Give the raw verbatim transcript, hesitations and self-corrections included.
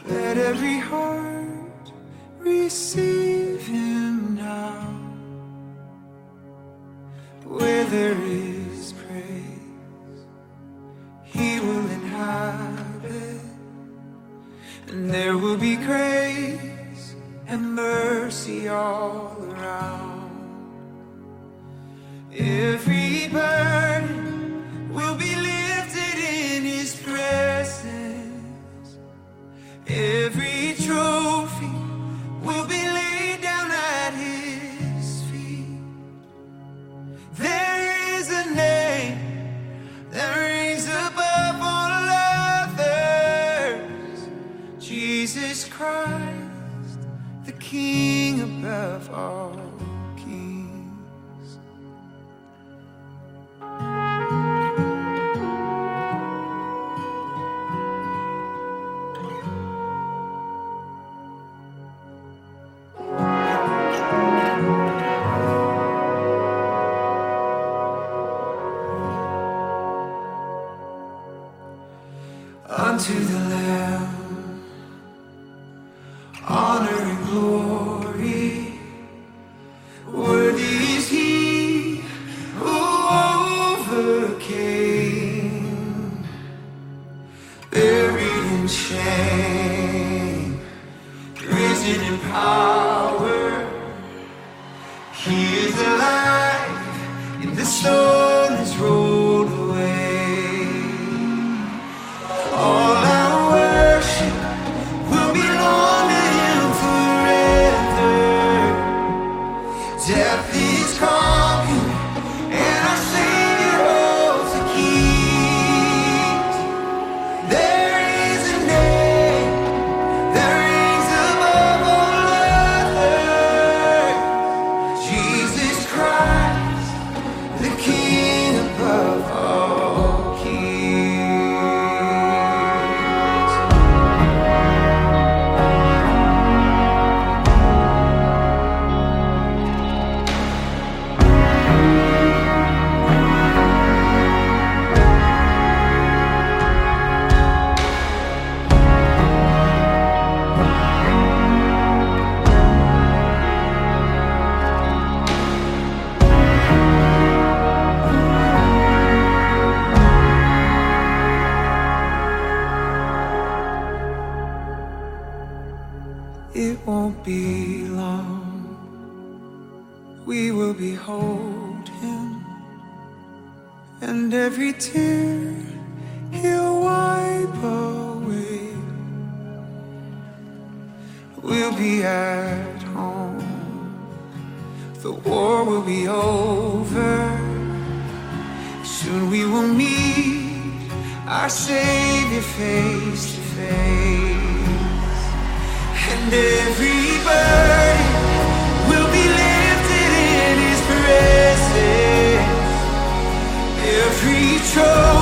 Let every heart receive him now. Where there is praise, he will inhabit, and there will be grace and mercy all around. Every burden will be lifted in his presence. Every trophy will be laid down at his feet. There is a name that reigns above all others, Jesus Christ, the King above all kings. Unto the Lamb, honor and glory, worthy is he who overcame, buried in shame, risen in power. He is alive, and the stone is rolled away. All our worship will belong to him forever. Death is conquered, and our Savior holds the keys. There is a name that reigns above all others, Jesus Christ, the King above all kings. It won't be long, we will behold him, and every tear he'll wipe away. We'll be at home, the war will be over. Soon we will meet our Savior face to face. And every burden will be lifted in his presence. Every trouble